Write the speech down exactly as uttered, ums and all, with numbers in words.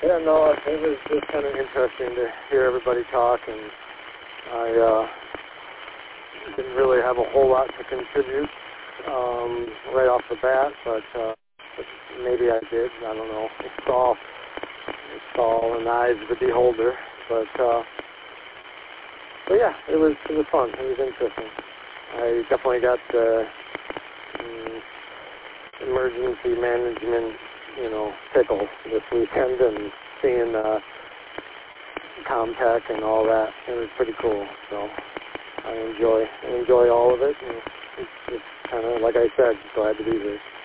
Yeah, no, it was just kind of interesting to hear everybody talk, and I uh, didn't really have a whole lot to contribute um, right off the bat, but, uh, but maybe I did. I don't know. It's all, it's all in the eyes of the beholder. But, uh, but yeah, it was it was fun. It was interesting. I definitely got the um, emergency management, you know, tickle this weekend, and seeing uh, Comtech and all that. It was pretty cool. So I enjoy I enjoy all of it, and it's just kind of like I said, glad to be here.